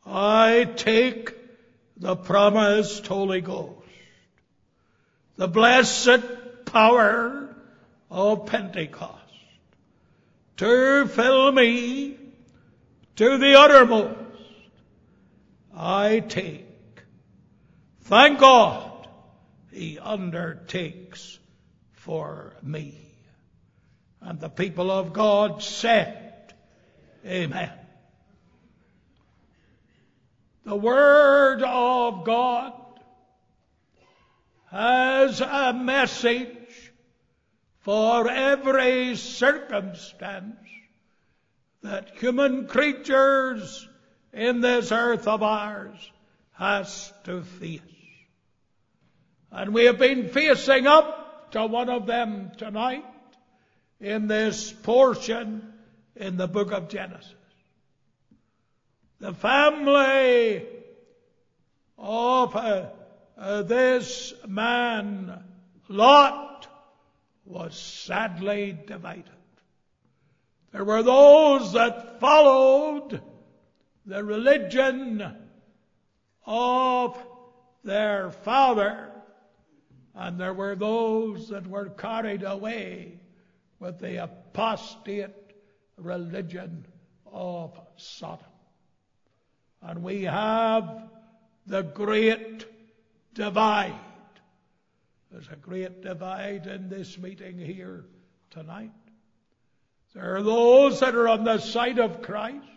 I take the promised Holy Ghost, the blessed power of Pentecost, to fill me to the uttermost. I take. Thank God He undertakes for me. And the people of God said, Amen. The Word of God has a message for every circumstance that human creatures in this earth of ours has to face. And we have been facing up to one of them tonight in this portion in the book of Genesis. The family of this man, Lot, was sadly divided. There were those that followed the religion of their father, and there were those that were carried away with the apostate religion of Sodom. And we have the great divide. There's a great divide in this meeting here tonight. There are those that are on the side of Christ,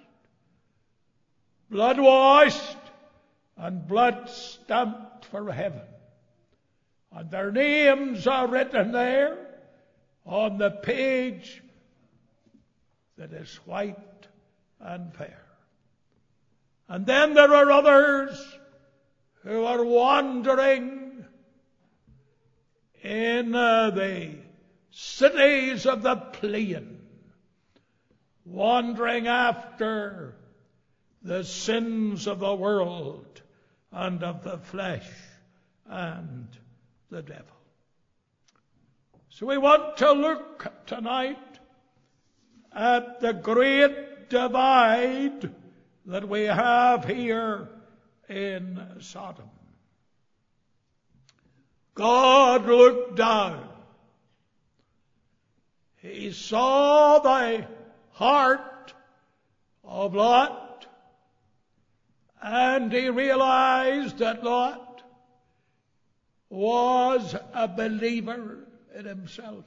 blood-washed and blood-stamped for heaven. And their names are written there on the page that is white and fair. And then there are others who are wandering in the cities of the plain, wandering after the sins of the world and of the flesh and the devil. So we want to look tonight at the great divide that we have here in Sodom. God looked down. He saw the heart of Lot, and he realized that Lot was a believer in himself.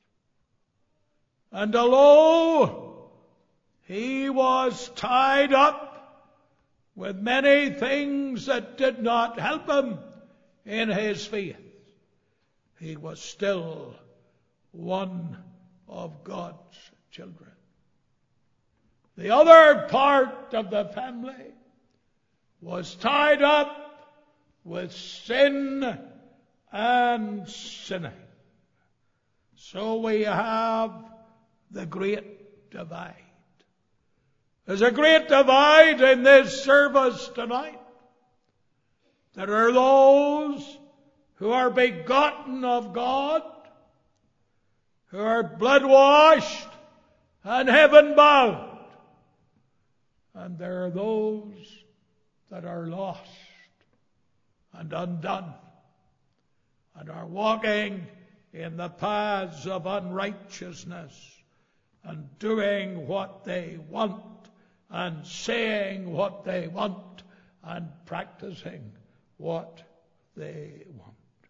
And although he was tied up with many things that did not help him in his faith, he was still one of God's children. The other part of the family was tied up with sin and sinning. So we have the great divide. There's a great divide in this service tonight. There are those who are begotten of God, who are blood-washed and heaven-bound. And there are those that are lost and undone and are walking in the paths of unrighteousness and doing what they want and saying what they want and practicing what they want.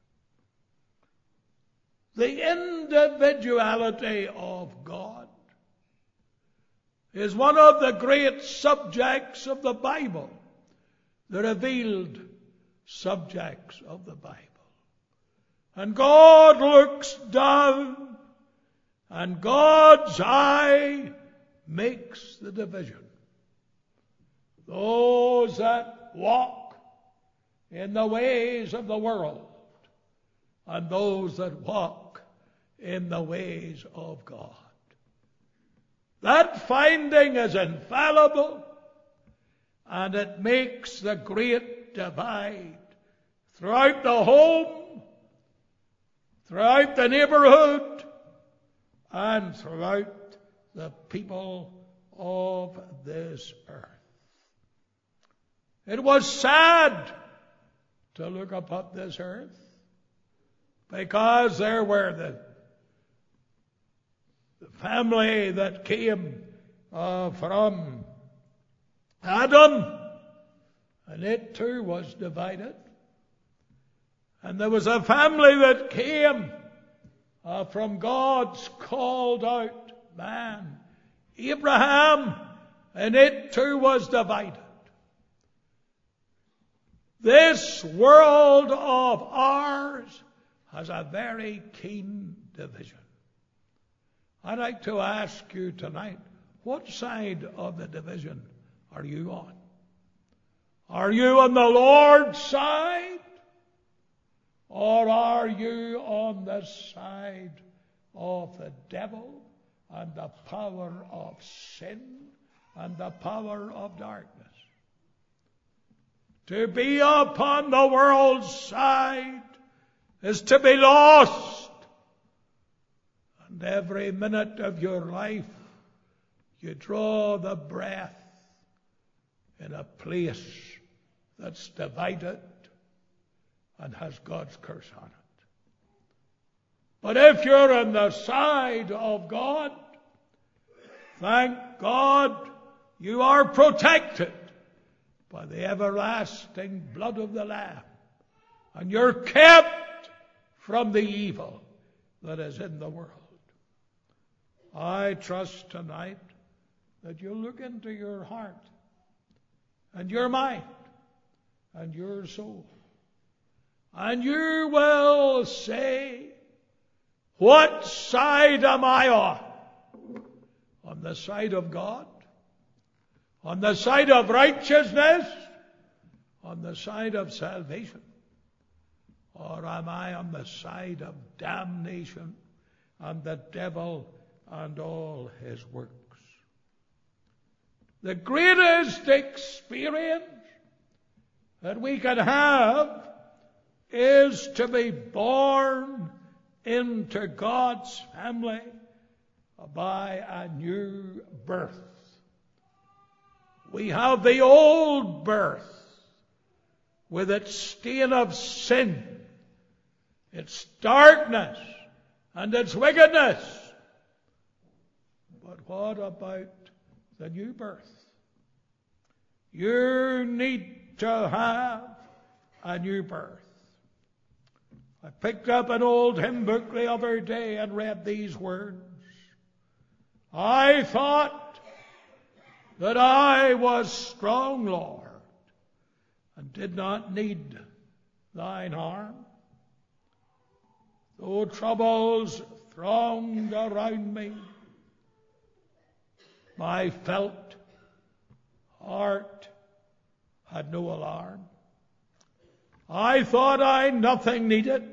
The individuality of God is one of the great subjects of the Bible, the revealed subjects of the Bible. And God looks down, and God's eye makes the division. Those that walk in the ways of the world, and those that walk in the ways of God. That finding is infallible, and it makes the great divide throughout the home, throughout the neighborhood, and throughout the people of this earth. It was sad to look upon this earth, because there were the family that came from Adam, and it too was divided. And there was a family that came from God's called out man, Abraham, and it too was divided. This world of ours has a very keen division. I'd like to ask you tonight, what side of the division are you on? Are you on the Lord's side? Or are you on the side of the devil and the power of sin and the power of darkness? To be upon the world's side is to be lost. And every minute of your life, you draw the breath in a place that's divided and has God's curse on it. But if you're on the side of God, thank God you are protected by the everlasting blood of the Lamb, and you're kept from the evil that is in the world. I trust tonight that you'll look into your heart and your mind and your soul, and you will say, what side am I on? On the side of God? On the side of righteousness? On the side of salvation? Or am I on the side of damnation and the devil and all his works? The greatest experience that we can have is to be born into God's family by a new birth. We have the old birth with its stain of sin, its darkness, and its wickedness. But what about the new birth? You need to have a new birth. I picked up an old hymn book the other day and read these words. I thought that I was strong, Lord, and did not need thine arm. Though troubles thronged around me, my felt heart had no alarm. I thought I nothing needed,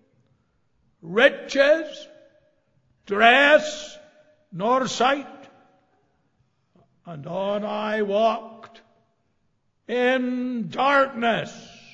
riches, dress, nor sight, and on I walked in darkness,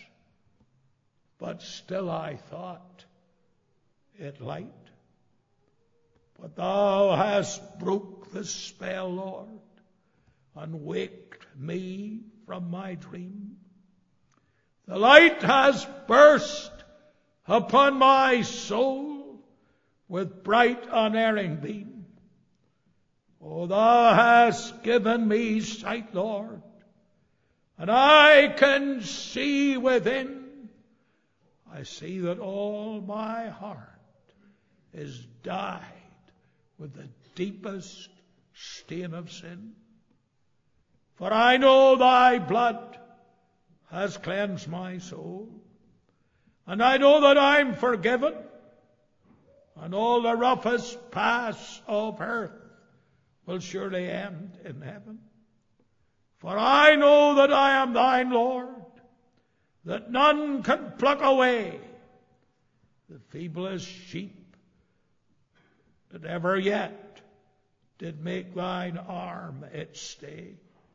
but still I thought it light. But thou hast broke the spell, Lord, and waked me from my dream. The light has burst upon my soul with bright unerring beam. Oh, thou hast given me sight, Lord, and I can see within. I see that all my heart is dyed with the deepest stain of sin. For I know thy blood has cleansed my soul, and I know that I'm forgiven, and all the roughest paths of earth will surely end in heaven. For I know that I am thine, Lord, that none can pluck away the feeblest sheep that ever yet did make thine arm its stay.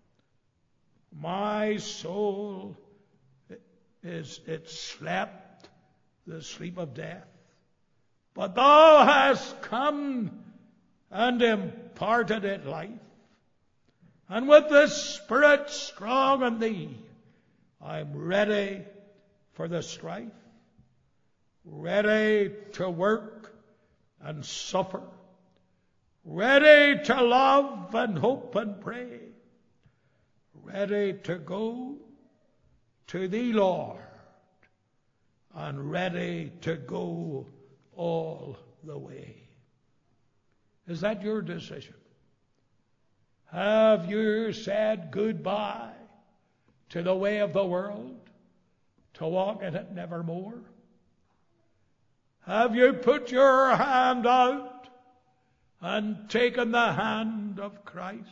My soul it slept the sleep of death, but thou hast come and imparted it life, and with the Spirit strong in thee I'm ready for the strife, ready to work and suffer, ready to love and hope and pray, ready to go to Thee, Lord, and ready to go all the way. Is that your decision? Have you said goodbye to the way of the world, to walk in it nevermore? Have you put your hand out and taken the hand of Christ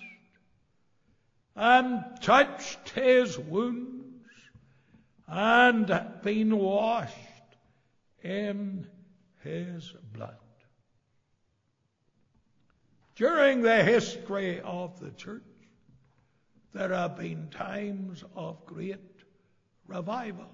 and touched His wounds and been washed in His blood? During the history of the church, there have been times of great revivals.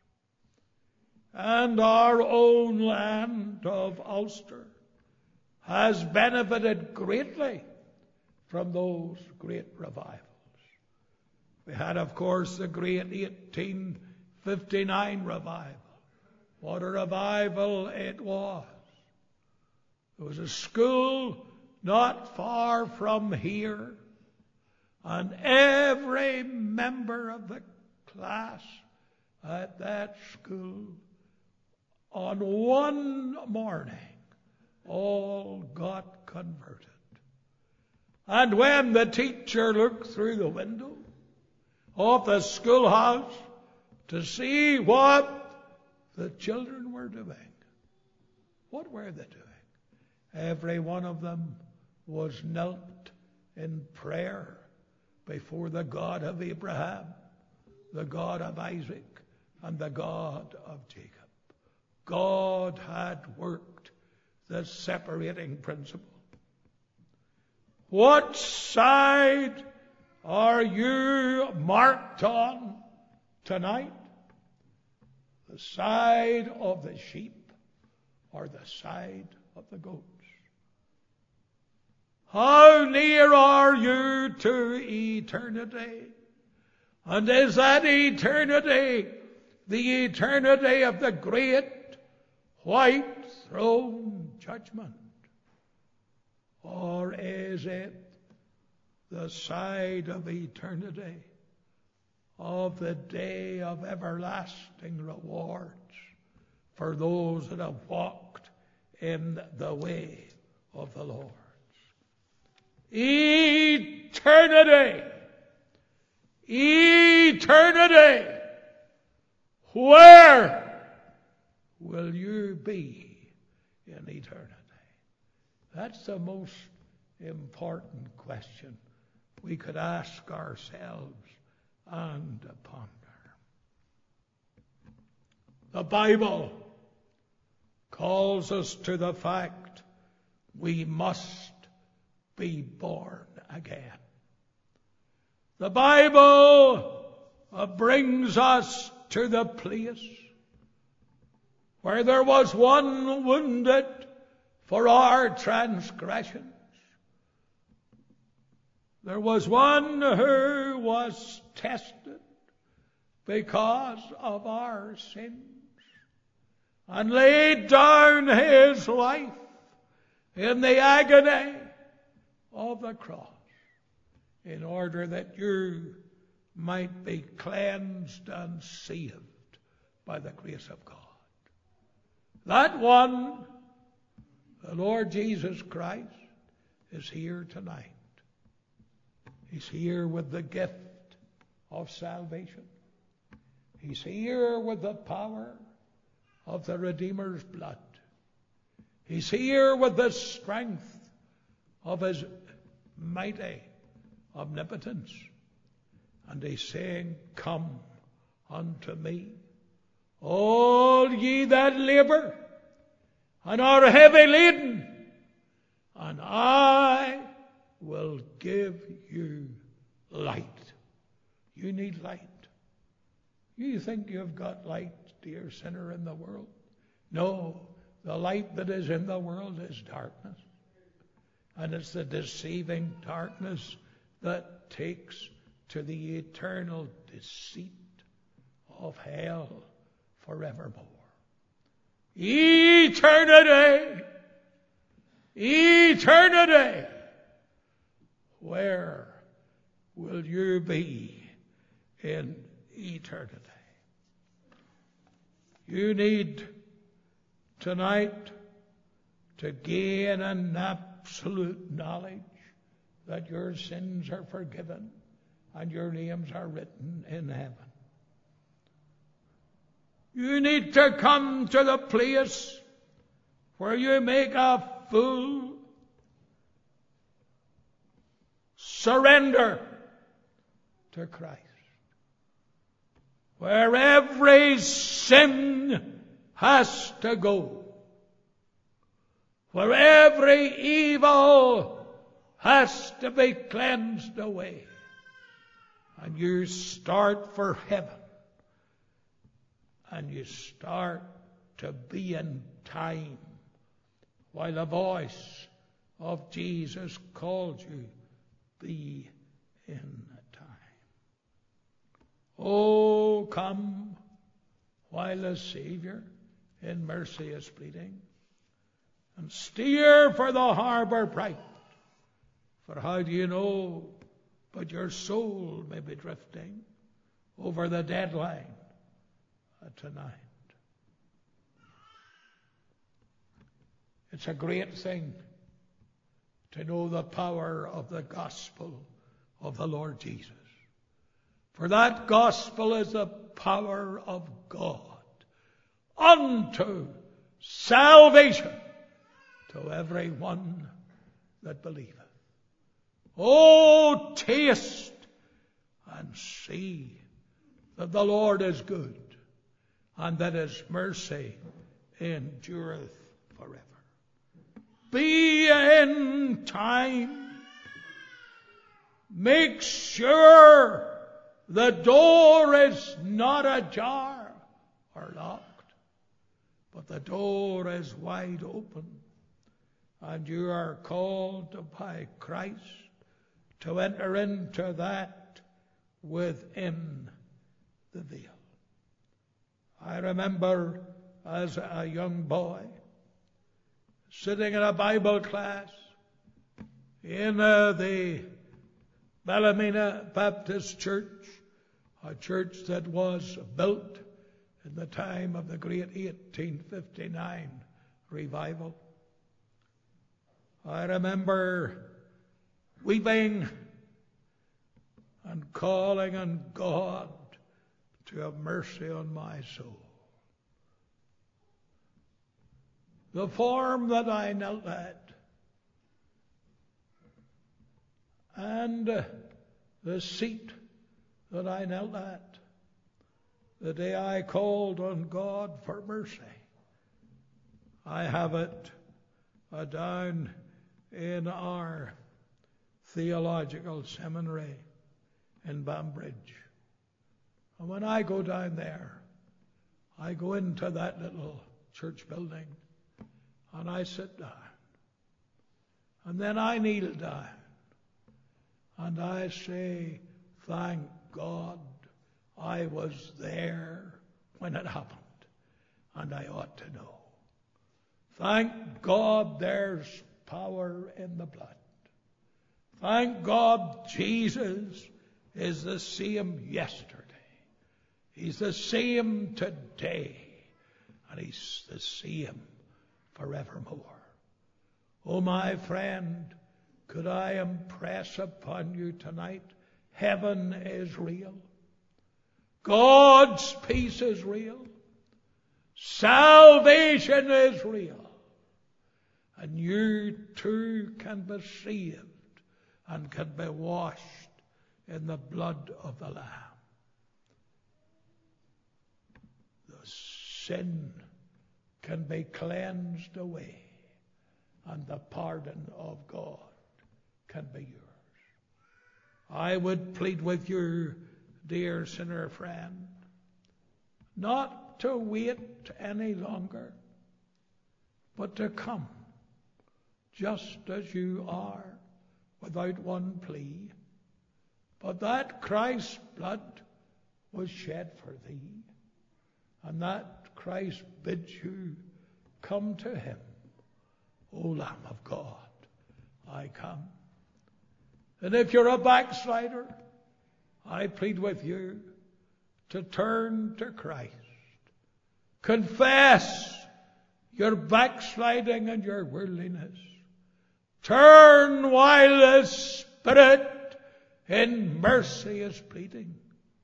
And our own land of Ulster has benefited greatly from those great revivals. We had, of course, the great 1859 revival. What a revival it was. There was a school not far from here, and every member of the class at that school on one morning all got converted. And when the teacher looked through the window of the schoolhouse to see what the children were doing, what were they doing? Every one of them was knelt in prayer before the God of Abraham, the God of Isaac, and the God of Jacob. God had worked the separating principle. What side are you marked on tonight? The side of the sheep or the side of the goats? How near are you to eternity? And is that eternity the eternity of the great white throne judgment? Or is it the side of eternity of the day of everlasting rewards for those that have walked in the way of the Lord? Eternity! Eternity! Where will you be in eternity? That's the most important question we could ask ourselves and ponder. The Bible calls us to the fact we must be born again. The Bible brings us to the place where there was one wounded for our transgressions. There was one who was tested because of our sins and laid down his life in the agony of the cross in order that you might be cleansed and saved by the grace of God. That one, the Lord Jesus Christ, is here tonight. He's here with the gift of salvation. He's here with the power of the Redeemer's blood. He's here with the strength of His mighty omnipotence. And He's saying, "Come unto me, all ye that labor and are heavy laden, and I will give you light." You need light. You think you've got light, dear sinner, in the world? No, the light that is in the world is darkness. And it's the deceiving darkness that takes to the eternal deceit of hell forevermore. Eternity! Eternity! Where will you be in eternity? You need tonight to gain an absolute knowledge that your sins are forgiven and your names are written in heaven. You need to come to the place where you make a full surrender to Christ, where every sin has to go, where every evil has to be cleansed away, and you start for heaven, and you start to be in time while the voice of Jesus calls you, be in time. Oh, come while the Savior in mercy is pleading, and steer for the harbor bright. For how do you know but your soul may be drifting over the deadline tonight? It's a great thing to know the power of the gospel of the Lord Jesus. For that gospel is the power of God unto salvation to every one that believeth. Oh, taste and see that the Lord is good, and that his mercy endureth forever. Be in time. Make sure the door is not ajar or locked, but the door is wide open, and you are called by Christ to enter into that within the veil. I remember as a young boy sitting in a Bible class in the Ballymena Baptist Church, a church that was built in the time of the great 1859 revival. I remember weeping and calling on God to have mercy on my soul. The form that I knelt at, and the seat that I knelt at, the day I called on God for mercy, I have it down in our theological seminary in Banbridge. And when I go down there, I go into that little church building and I sit down. And then I kneel down and I say, thank God I was there when it happened, and I ought to know. Thank God there's power in the blood. Thank God Jesus is the same yesterday. He's the same today. And he's the same forevermore. Oh, my friend, could I impress upon you tonight, heaven is real. God's peace is real. Salvation is real. And you too can be saved and can be washed in the blood of the Lamb. The sin can be cleansed away, and the pardon of God can be yours. I would plead with you, dear sinner friend, not to wait any longer, but to come just as you are, without one plea, but that Christ's blood was shed for thee, and that Christ bids you come to him. O Lamb of God, I come. And if you're a backslider, I plead with you to turn to Christ. Confess your backsliding and your worldliness. Turn while the Spirit in mercy is pleading.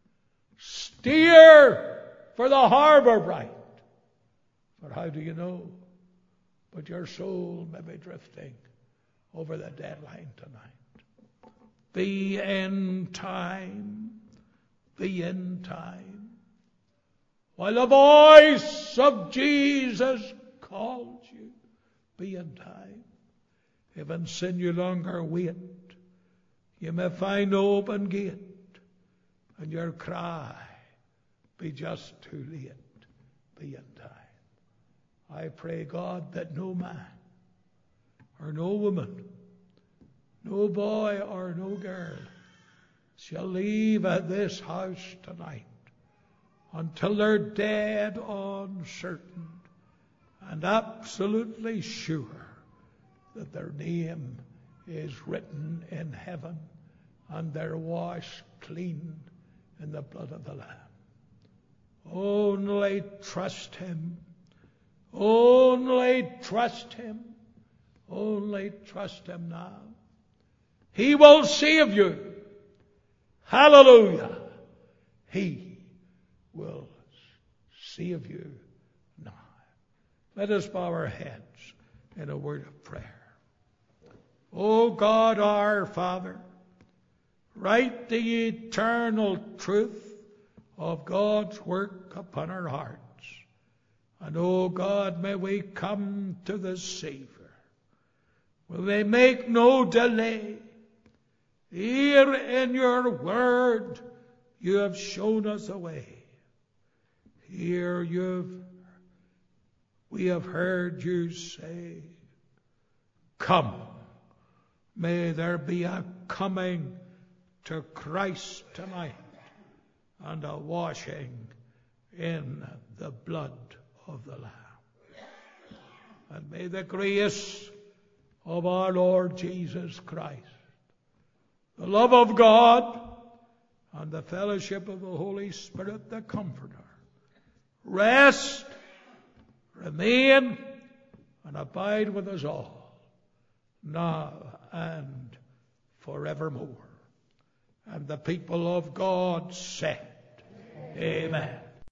Steer for the harbor bright. For how do you know? But your soul may be drifting over the deadline tonight. The end time. The end time. While the voice of Jesus calls you, be in time. If in sin you longer wait, you may find no open gate, and your cry be just too late. Be in time. I pray, God, that no man or no woman, no boy or no girl shall leave this house tonight until they're dead on certain and absolutely sure that their name is written in heaven and they're washed clean in the blood of the Lamb. Only trust him. Only trust him. Only trust him now. He will save you. Hallelujah. He will save you now. Let us bow our heads in a word of prayer. O God our Father, write the eternal truth of God's work upon our hearts. And, O God, may we come to the Savior. Will they make no delay? Here in your word you have shown us a way. Here we have heard you say, come. May there be a coming to Christ tonight and a washing in the blood of the Lamb. And may the grace of our Lord Jesus Christ, the love of God, and the fellowship of the Holy Spirit, the Comforter, rest, remain, and abide with us all, now and forevermore. And the people of God said, Amen.